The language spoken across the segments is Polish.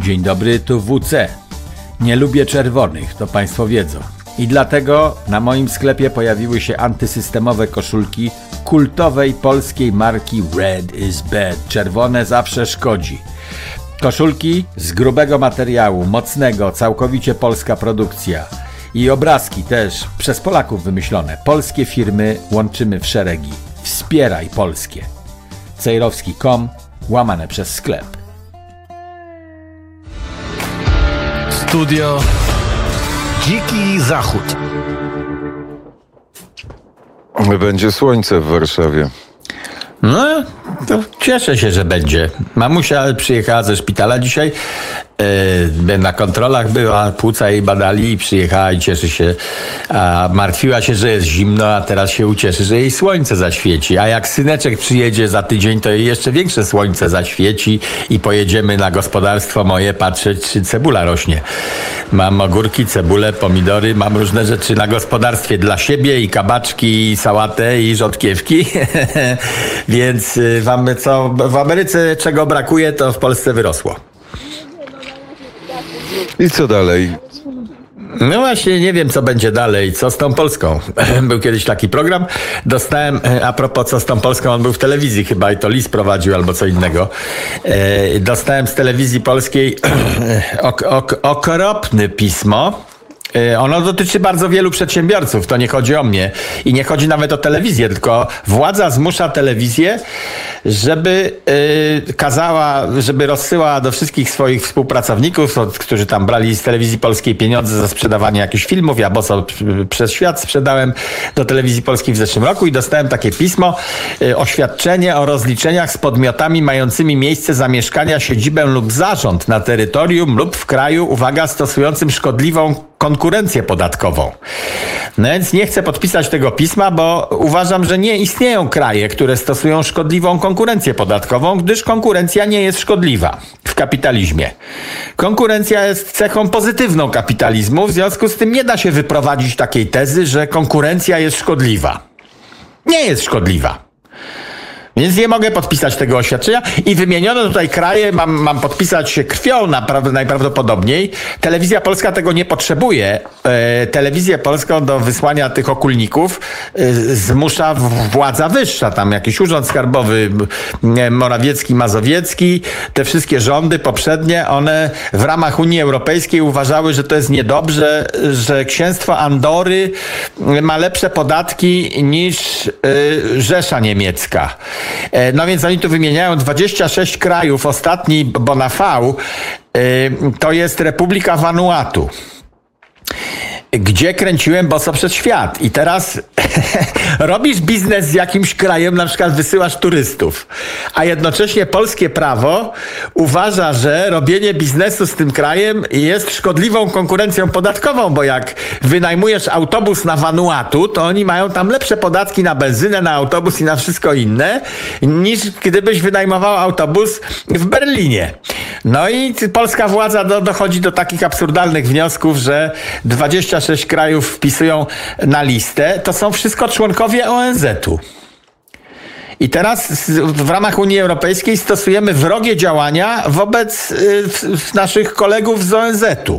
Dzień dobry, tu WC. Nie lubię czerwonych, to Państwo wiedzą. I dlatego na moim sklepie pojawiły się antysystemowe koszulki kultowej polskiej marki Red is Bad. Czerwone zawsze szkodzi. Koszulki z grubego materiału, mocnego, całkowicie polska produkcja. I obrazki też przez Polaków wymyślone. Polskie firmy łączymy w szeregi. Wspieraj polskie. Cejrowski.com /sklep. Studio Dziki Zachód. Będzie słońce w Warszawie. No, to cieszę się, że będzie. Mamusia przyjechała ze szpitala dzisiaj. Na kontrolach była, płuca jej badali i przyjechała i cieszy się. A martwiła się, że jest zimno, a teraz się ucieszy, że jej słońce zaświeci. A jak syneczek przyjedzie za tydzień, to jej jeszcze większe słońce zaświeci i pojedziemy na gospodarstwo moje patrzeć, czy cebula rośnie. Mam ogórki, cebulę, pomidory, mam różne rzeczy na gospodarstwie dla siebie i kabaczki, i sałatę, i rzodkiewki. Więc w Ameryce czego brakuje, to w Polsce wyrosło. I co dalej? No właśnie, nie wiem, co będzie dalej, co z tą Polską. Był kiedyś taki program, dostałem, a propos co z tą Polską, on był w telewizji chyba i to Lis prowadził albo co innego. Dostałem z telewizji polskiej okropne pismo. Ono dotyczy bardzo wielu przedsiębiorców, to nie chodzi o mnie i nie chodzi nawet o telewizję, tylko władza zmusza telewizję, żeby żeby rozsyłała do wszystkich swoich współpracowników, którzy tam brali z telewizji polskiej pieniądze za sprzedawanie jakichś filmów. Ja boso przez świat sprzedałem do telewizji polskiej w zeszłym roku i dostałem takie pismo, oświadczenie o rozliczeniach z podmiotami mającymi miejsce zamieszkania, siedzibę lub zarząd na terytorium lub w kraju, uwaga, stosującym szkodliwą konkurencję podatkową. No więc nie chcę podpisać tego pisma, bo uważam, że nie istnieją kraje, które stosują szkodliwą konkurencję podatkową, gdyż konkurencja nie jest szkodliwa w kapitalizmie. Konkurencja jest cechą pozytywną kapitalizmu, w związku z tym nie da się wyprowadzić takiej tezy, że konkurencja jest szkodliwa. Nie jest szkodliwa. Więc nie mogę podpisać tego oświadczenia i wymieniono tutaj kraje, mam podpisać się krwią najprawdopodobniej. Telewizja Polska tego nie potrzebuje. Telewizję Polską do wysłania tych okulników zmusza władza wyższa, tam jakiś urząd skarbowy, Morawiecki, Mazowiecki, te wszystkie rządy poprzednie, one w ramach Unii Europejskiej uważały, że to jest niedobrze, że księstwo Andory ma lepsze podatki niż Rzesza Niemiecka. No więc oni tu wymieniają 26 krajów. Ostatni Bonafał to jest Republika Vanuatu, gdzie kręciłem boso przez świat. I teraz robisz biznes z jakimś krajem, na przykład wysyłasz turystów, a jednocześnie polskie prawo uważa, że robienie biznesu z tym krajem jest szkodliwą konkurencją podatkową, bo jak wynajmujesz autobus na Vanuatu, to oni mają tam lepsze podatki na benzynę, na autobus i na wszystko inne, niż gdybyś wynajmował autobus w Berlinie. No i polska władza dochodzi do takich absurdalnych wniosków, że 26 krajów wpisują na listę. To są wszystko członkowie ONZ-u. I teraz w ramach Unii Europejskiej stosujemy wrogie działania wobec naszych kolegów z ONZ-u.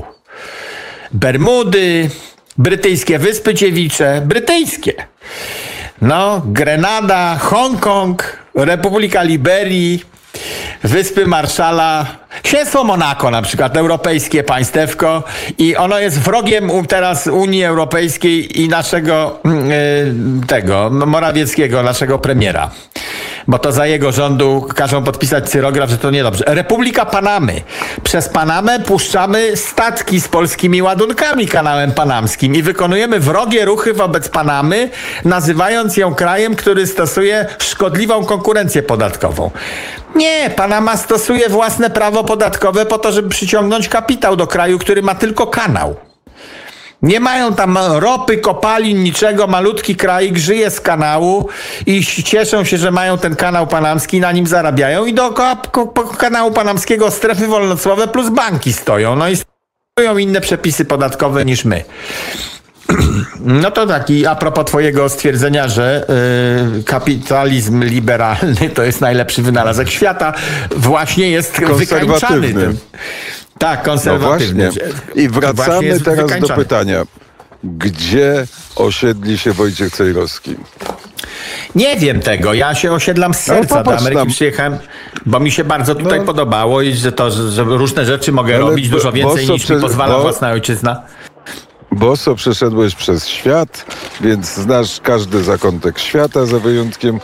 Bermudy, brytyjskie Wyspy Dziewicze, brytyjskie. No, Grenada, Hongkong, Republika Liberii, Wyspy Marszala, Księstwo Monako na przykład, europejskie państewko i ono jest wrogiem teraz Unii Europejskiej i naszego Morawieckiego, naszego premiera. Bo to za jego rządu każą podpisać cyrograf, że to niedobrze. Republika Panamy. Przez Panamę puszczamy statki z polskimi ładunkami kanałem panamskim i wykonujemy wrogie ruchy wobec Panamy, nazywając ją krajem, który stosuje szkodliwą konkurencję podatkową. Nie, Panama stosuje własne prawo podatkowe po to, żeby przyciągnąć kapitał do kraju, który ma tylko kanał. Nie mają tam ropy, kopalin, niczego. Malutki kraj żyje z kanału i cieszą się, że mają ten kanał panamski, na nim zarabiają i dookoła kanału panamskiego strefy wolnocłowe plus banki stoją. No i stoją inne przepisy podatkowe niż my. No to taki a propos twojego stwierdzenia, że kapitalizm liberalny to jest najlepszy wynalazek świata, właśnie jest wykańczany Tak, No konserwatywny. właśnie. I Właśnie wracamy jest teraz do wykańczany. pytania. Gdzie osiedli się Wojciech Cejrowski? Nie wiem tego, ja się osiedlam z serca. Do popatrz Ameryki tam. przyjechałem, bo mi się bardzo tutaj podobało i że różne rzeczy mogę Ale robić dużo więcej Boso niż mi pozwala bo- własna ojczyzna. Boso przeszedłeś przez świat, więc znasz każdy zakątek świata, za wyjątkiem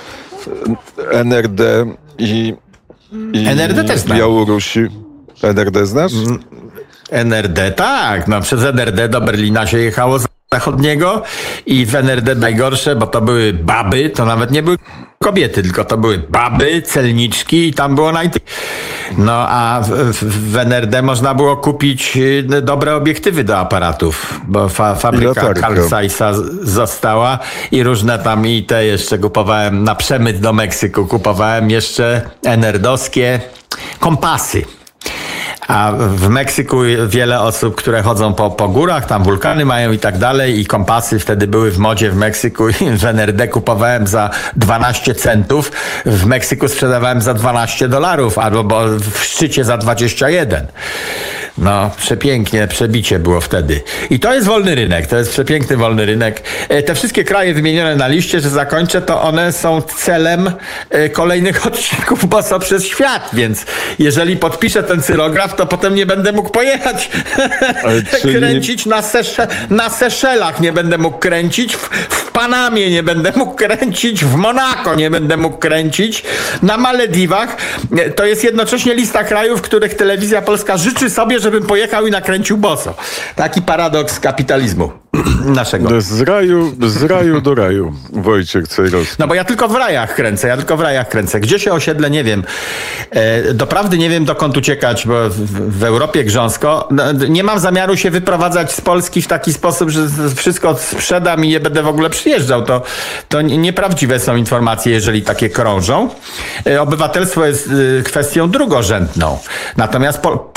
NRD i NRD też znam. Białorusi. NRD znasz? NRD, tak. No, przez NRD do Berlina się jechało z zachodniego i w NRD najgorsze, bo to były baby, to nawet nie były kobiety, tylko to były baby, celniczki i tam było No a w NRD można było kupić dobre obiektywy do aparatów, bo fabryka latarkę. Carl Zeissa została i różne tam i te jeszcze kupowałem na przemyt do Meksyku, kupowałem jeszcze NRD-owskie kompasy. A w Meksyku wiele osób, które chodzą po górach, tam wulkany mają i tak dalej i kompasy wtedy były w modzie w Meksyku i w NRD kupowałem za 12 centów, w Meksyku sprzedawałem za $12, albo w szczycie za 21. No, przepięknie, przebicie było wtedy. I to jest wolny rynek, to jest przepiękny wolny rynek. Te wszystkie kraje wymienione na liście, że zakończę, to one są celem kolejnych odcinków Boso przez świat, więc jeżeli podpiszę ten cyrograf, to potem nie będę mógł pojechać czyli- kręcić na Seszelach, nie będę mógł kręcić, w Panamie nie będę mógł kręcić, w Monako nie będę mógł kręcić, na Malediwach. To jest jednocześnie lista krajów, których telewizja polska życzy sobie, żebym pojechał i nakręcił Boso. Taki paradoks kapitalizmu naszego. Z raju do raju, Wojciech Cejrowski. No bo ja tylko w rajach kręcę. Gdzie się osiedlę, nie wiem. Doprawdy nie wiem, dokąd uciekać, bo w Europie grząsko. No, nie mam zamiaru się wyprowadzać z Polski w taki sposób, że wszystko sprzedam i nie będę w ogóle przyjeżdżał. To nieprawdziwe są informacje, jeżeli takie krążą. Obywatelstwo jest kwestią drugorzędną. Natomiast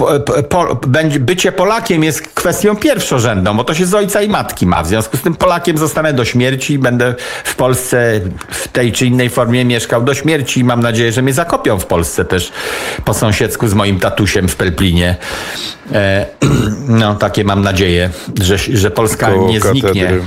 bycie Polakiem jest kwestią pierwszorzędną, bo to się z ojca i matki ma. W związku z tym Polakiem zostanę do śmierci i będę w Polsce w tej czy innej formie mieszkał do śmierci i mam nadzieję, że mnie zakopią w Polsce też po sąsiedzku z moim tatusiem w Pelplinie. No, takie mam nadzieję, że Polska Koło nie zniknie. katedry.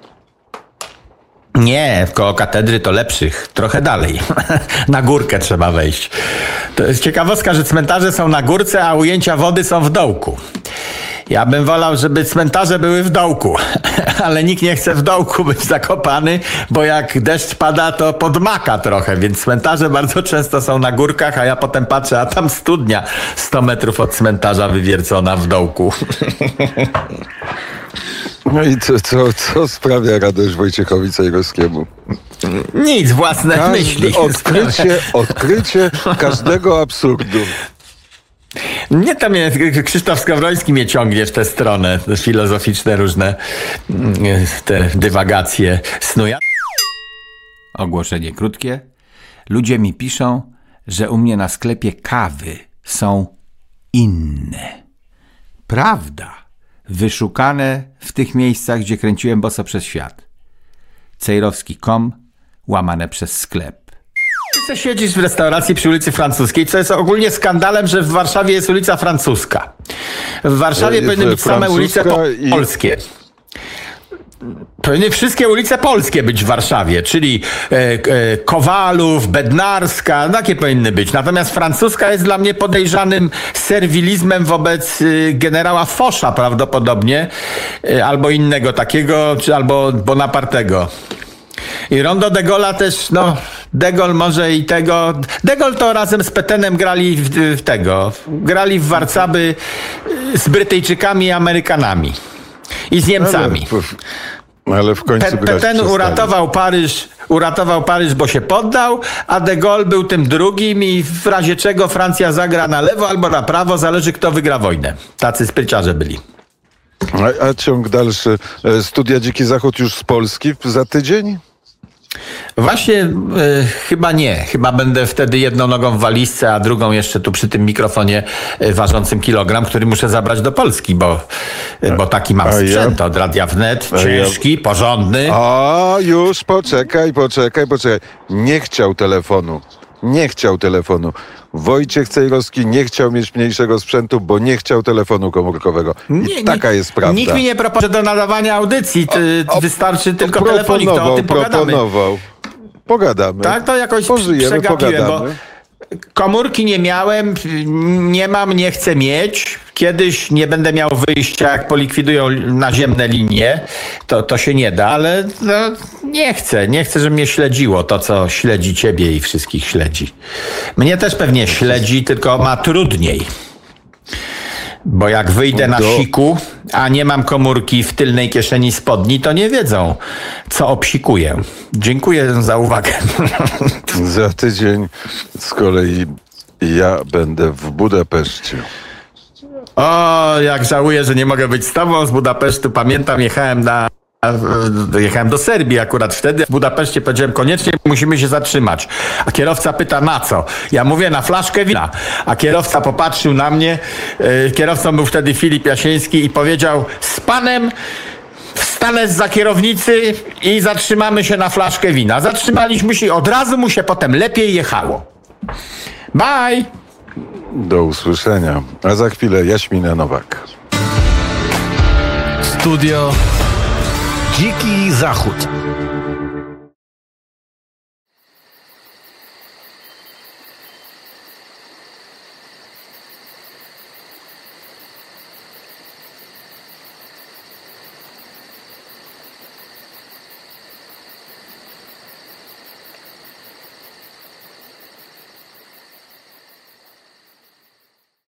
Nie, koło katedry to lepszych. Trochę dalej. Na górkę trzeba wejść. To jest ciekawostka, że cmentarze są na górce, a ujęcia wody są w dołku. Ja bym wolał, żeby cmentarze były w dołku, ale nikt nie chce w dołku być zakopany, bo jak deszcz pada, to podmaka trochę, więc cmentarze bardzo często są na górkach, a ja potem patrzę, a tam studnia 100 metrów od cmentarza wywiercona w dołku. No i co sprawia radość Wojciechowi Cejrowskiemu? Nic, własne myśli. Odkrycie każdego absurdu. Nie, tam Krzysztof Skowroński mnie ciągnie w tę stronę, te filozoficzne różne te dywagacje snuje. Ogłoszenie krótkie. Ludzie mi piszą, że u mnie na sklepie kawy są inne. Prawda. Wyszukane w tych miejscach, gdzie kręciłem Boso przez świat. Cejrowski.com /sklep. Ty siedzisz w restauracji przy ulicy Francuskiej, co jest ogólnie skandalem, że w Warszawie jest ulica Francuska. W Warszawie powinny być same ulice polskie. Powinny wszystkie ulice polskie być w Warszawie, czyli Kowalów, Bednarska, takie powinny być. Natomiast francuska jest dla mnie podejrzanym serwilizmem wobec generała Fosza prawdopodobnie, albo innego takiego, albo Bonapartego. I Rondo de Gaulle'a też, no, de Gaulle może i tego. De Gaulle to razem z Petenem grali grali w warcaby z Brytyjczykami i Amerykanami. I z Niemcami. Ale w końcu Petain uratował Paryż, bo się poddał, a de Gaulle był tym drugim i w razie czego Francja zagra na lewo albo na prawo, zależy kto wygra wojnę. Tacy spryciarze byli. A ciąg dalszy. Studia Dziki Zachód już z Polski za tydzień? Właśnie chyba nie. Chyba będę wtedy jedną nogą w walizce, a drugą jeszcze tu przy tym mikrofonie ważącym kilogram, który muszę zabrać do Polski, bo taki mam sprzęt od Radia Wnet, ciężki, porządny. A już poczekaj. Nie chciał telefonu. Wojciech Cejrowski nie chciał mieć mniejszego sprzętu, bo nie chciał telefonu komórkowego. I taka jest prawda. Nikt mi nie proponuje do nadawania audycji. Wystarczy tylko telefonik, to o tym pogadamy. Pogadamy. Tak, to jakoś Pożyjemy, przegapiłem, bo pogadamy. komórki nie miałem, nie mam, nie chcę mieć. Kiedyś nie będę miał wyjścia, jak polikwidują naziemne linie, to się nie da, ale no, nie chcę, żeby mnie śledziło to, co śledzi ciebie i wszystkich śledzi. Mnie też pewnie śledzi, tylko ma trudniej. Bo jak wyjdę na siku, a nie mam komórki w tylnej kieszeni spodni, to nie wiedzą, co obsikuję. Dziękuję za uwagę. Za tydzień z kolei ja będę w Budapeszcie. O, jak żałuję, że nie mogę być z tobą z Budapesztu. Pamiętam, jechałem do Serbii akurat wtedy. W Budapeszcie powiedziałem, koniecznie musimy się zatrzymać. A kierowca pyta, na co? Ja mówię, na flaszkę wina. A kierowca popatrzył na mnie. Kierowcą był wtedy Filip Jasieński i powiedział, z panem wstanę zza kierownicy i zatrzymamy się na flaszkę wina. Zatrzymaliśmy się i od razu mu się potem lepiej jechało. Bye! Do usłyszenia. A za chwilę Jaśmina Nowak. Studio Dziki Zachód.